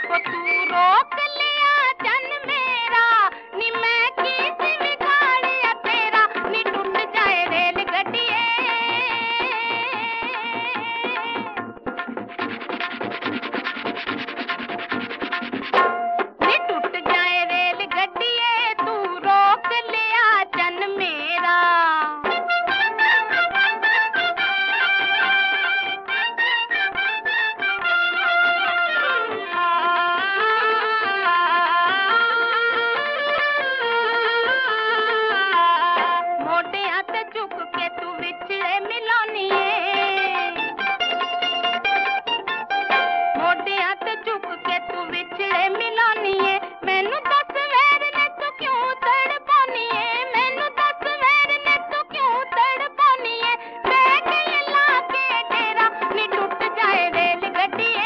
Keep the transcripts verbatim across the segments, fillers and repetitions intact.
ओ तू रोक लिया जन मेरा, नी मैं खींच बिगाड़िया तेरा, नी टूट जाए रेल गड्डिए। नी टूट जाए रेल गड्डिए, तू रोक लिया जन मेरा। मोढियां ते झुक के तू विछड़े मिलानिए, मोढियां ते झुक के तू विछड़े मिलानिए। मैनू दस वैर ने तू क्यों तड़पानिए, मैनू दस वैर ने तू क्यों तड़पानिए। बैठ ला के डेरा, नी टूट जाए रेल गड्डिए।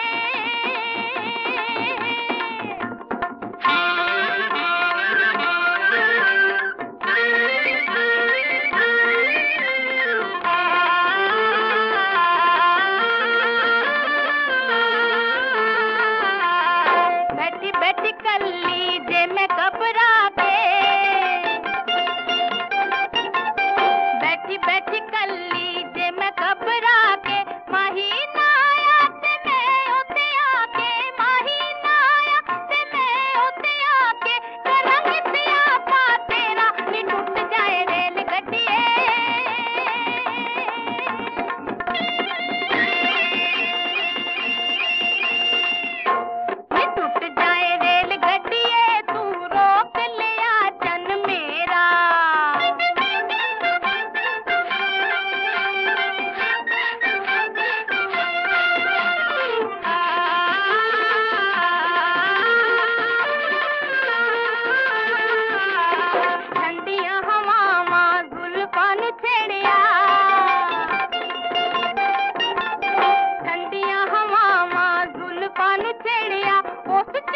बैठी बैठी कल्ली जे मैं घबरा के, बैठी बैठी कल्ली जे मैं घबरा के। माही ना आया ते मैं उते आके, माही ना आया ते मैं उते आके। करांगी सियापा तेरा, नी टूट जाए रेल गड्डिए। नी टूट जाए रेल गड्डिए, तू रोक लिया जन मेरा। ठंडियां हवावां जुल्फां नू छेड़िया, ठंडियां हवावां जुल्फां नू छेड़िया। उस